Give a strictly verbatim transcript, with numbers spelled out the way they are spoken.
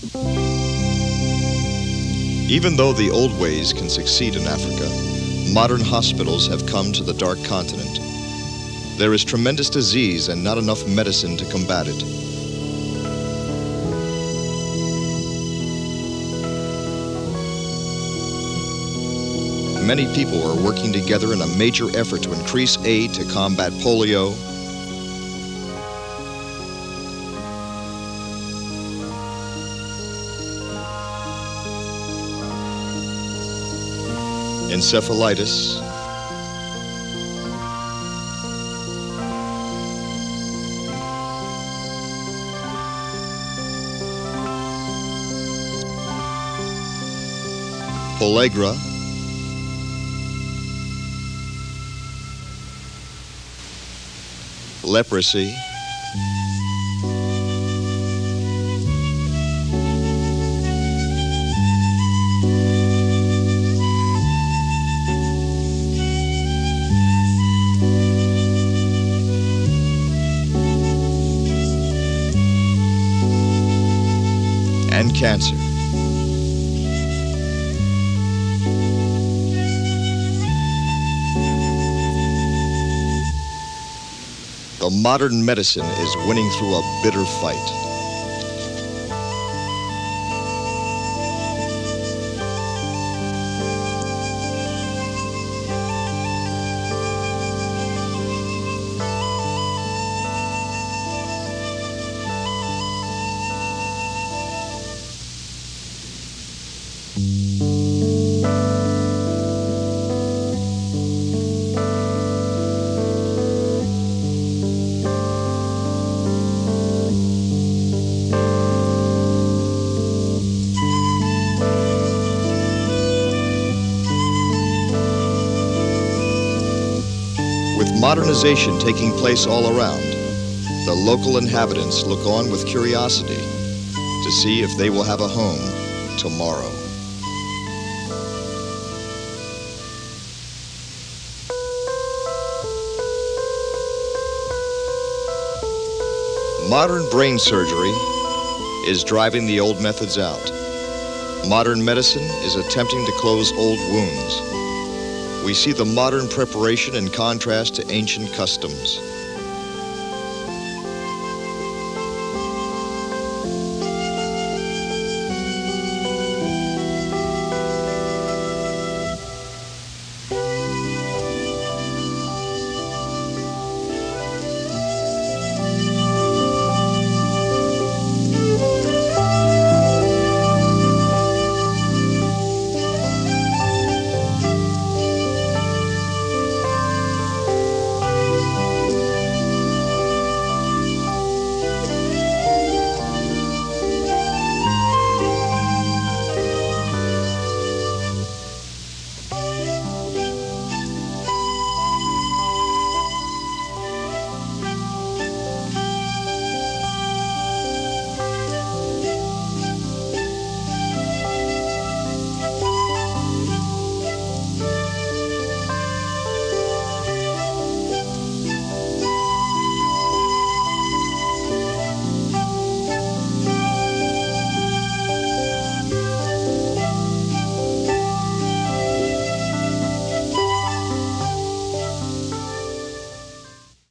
Even though the old ways can succeed in Africa, modern hospitals have come to the dark continent. There is tremendous disease and not enough medicine to combat it. Many people are working together in a major effort to increase aid to combat polio, encephalitis, pellagra, leprosy, and cancer. The modern medicine is winning through a bitter fight. With modernization taking place all around, the local inhabitants look on with curiosity to see if they will have a home tomorrow. Modern brain surgery is driving the old methods out. Modern medicine is attempting to close old wounds. We see the modern preparation in contrast to ancient customs.